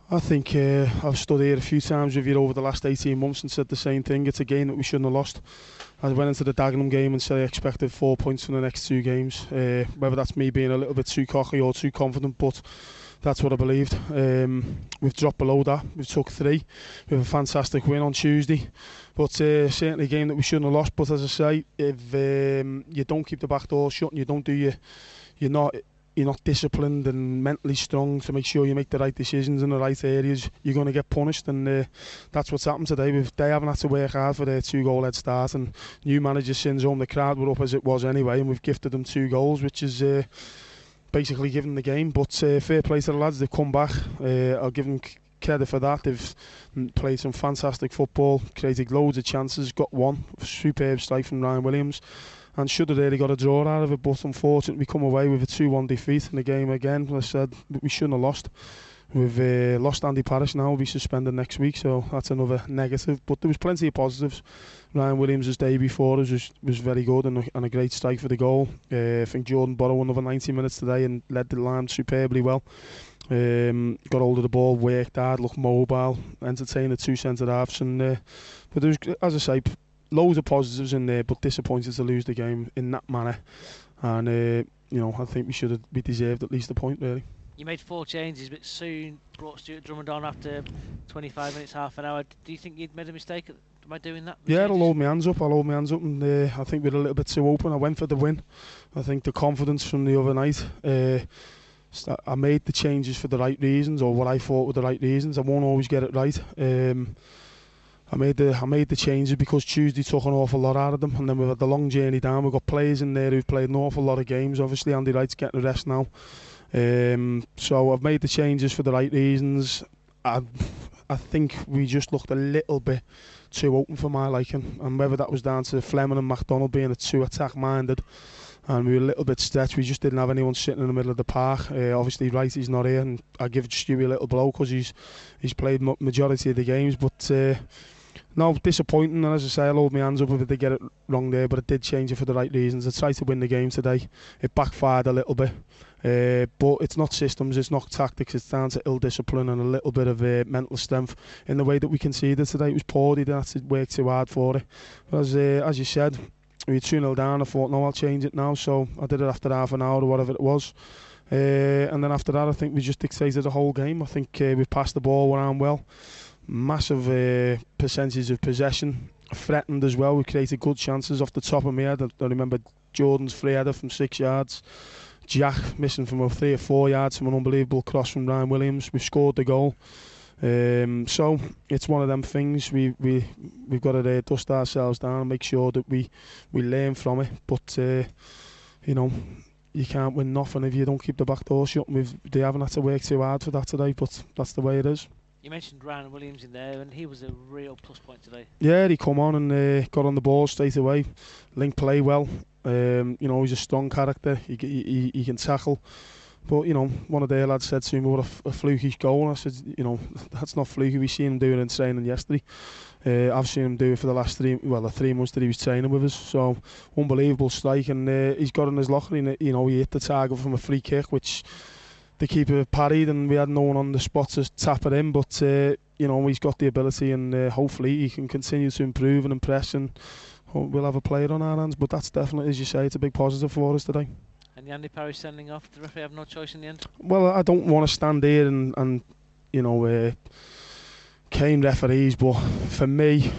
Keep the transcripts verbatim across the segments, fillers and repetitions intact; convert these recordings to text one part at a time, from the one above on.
I think uh, I've stood here a few times with you over the last eighteen months and said the same thing. It's a game that we shouldn't have lost. I went into the Dagenham game and said I expected four points from the next two games. Uh, whether that's me being a little bit too cocky or too confident, but that's what I believed. Um, we've dropped below that. We've took three. We have a fantastic win on Tuesday, but uh, certainly a game that we shouldn't have lost. But as I say, if um, you don't keep the back door shut and you don't do your, you're not. you're not disciplined and mentally strong to make sure you make the right decisions in the right areas, you're going to get punished, and uh, that's what's happened today. We've, they haven't had to work hard for their two goal head start, and new manager syndrome, the crowd were up as it was anyway, and we've gifted them two goals, which is uh, basically given the game. But uh, fair play to the lads, they've come back. uh, I'll give them credit for that. They've played some fantastic football, created loads of chances, got one superb strike from Ryan Williams, and should have really got a draw out of it, but unfortunately we come away with a two one defeat in the game again. As I said, we shouldn't have lost. We've uh, lost Andy Parrish now, will be suspended next week, so that's another negative. But there was plenty of positives. Ryan Williams' day before us was, was very good, and a, and a great strike for the goal. Uh, I think Jordan Borrow another ninety minutes today and led the line superbly well. Um, got hold of the ball, worked hard, looked mobile, entertained the two centre halves, and uh, but there was, as I say, loads of positives in there, but disappointed to lose the game in that manner. And uh, you know, I think we should have, we deserved at least a point, really. You made four changes, but soon brought Stuart Drummond on after twenty-five minutes, half an hour. Do you think you'd made a mistake by doing that? Yeah, I'll hold my hands up. I'll hold my hands up, and uh, I think we're a little bit too open. I went for the win. I think the confidence from the other night. Uh, I made the changes for the right reasons, or what I thought were the right reasons. I won't always get it right. Um, I made the I made the changes because Tuesday took an awful lot out of them, and then we've had the long journey down. We've got players in there who've played an awful lot of games. Obviously, Andy Wright's getting a rest now. Um, so I've made the changes for the right reasons. I, I think we just looked a little bit too open for my liking, and whether that was down to Fleming and McDonald being too attack-minded, and we were a little bit stretched. We just didn't have anyone sitting in the middle of the park. Uh, obviously, Wright is not here, and I give Stewie a little blow because he's he's played majority of the games. But uh, no, disappointing. And as I say, I'll hold my hands up if I did get it wrong there, but I did change it for the right reasons. I tried to win the game today. It backfired a little bit. Uh, but it's not systems, it's not tactics, it's down to ill discipline and a little bit of uh, mental strength in the way that we conceded today. It was poor, they didn't have to work too hard for it. But as, uh, as you said, we were two nil down. I thought, no, I'll change it now. So I did it after half an hour or whatever it was. Uh, and then after that, I think we just dictated the whole game. I think uh, we've passed the ball around well. Massive uh, percentage of possession. Threatened as well. We created good chances off the top of my head. I, I remember Jordan's free header from six yards. Jack missing from a three or four yards from an unbelievable cross from Ryan Williams. We've scored the goal. Um, so it's one of them things. We we we've got to uh, dust ourselves down and make sure that we we learn from it. But uh, you know, you can't win nothing if you don't keep the back door shut. We've they haven't had to work too hard for that today, but that's the way it is. You mentioned Ryan Williams in there, and he was a real plus point today. Yeah, he come on and uh, got on the ball straight away. Link play well. Um, you know, he's a strong character. He, he he can tackle. But you know, one of their lads said to me, "What a, a fluky goal." And I said, "You know, that's not fluky. We've seen him doing it in training yesterday. Uh, I've seen him do it for the last three, well, the three months that he was training with us. So unbelievable strike, and uh, he's got in his locker. And, you know, he hit the target from a free kick, which the keeper parried, and we had no one on the spot to tap it in. But uh, you know, he's got the ability, and uh, hopefully he can continue to improve and impress, and we'll have a player on our hands. But that's definitely, as you say, it's a big positive for us today. And the Andy Parrish sending off, the referee have no choice in the end? Well, I don't want to stand here and, and you know, uh, cane referees, but for me,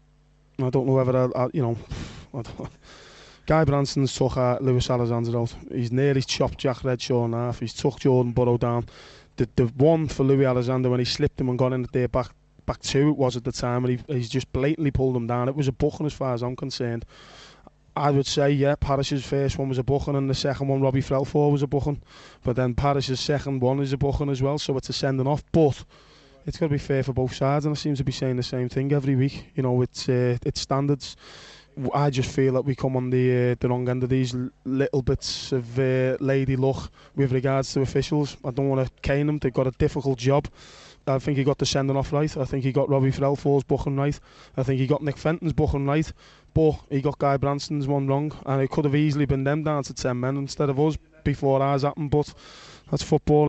I don't know whether I, I you know, I don't know. Guy Branson's took uh, Lewis Alexander out. He's nearly chopped Jack Redshaw in half. He's took Jordan Borrow down. The the one for Louis Alexander when he slipped him and got in there back back two it was at the time, and he, he's just blatantly pulled him down. It was a booking as far as I'm concerned. I would say, yeah, Parrish's first one was a booking, and the second one, Robbie Frelford, was a booking. But then Parrish's second one is a booking as well, so it's a sending off. But it's got to be fair for both sides, and I seem to be saying the same thing every week. You know, it's uh, it's standards. I just feel that we come on the uh, the wrong end of these little bits of uh, lady luck with regards to officials. I don't want to cane them. They've got a difficult job. I think he got the sending off right. I think he got Robbie Frelford's booking right. I think he got Nick Fenton's booking right. But he got Guy Branston's one wrong, and it could have easily been them down to ten men instead of us before ours happened. But that's football.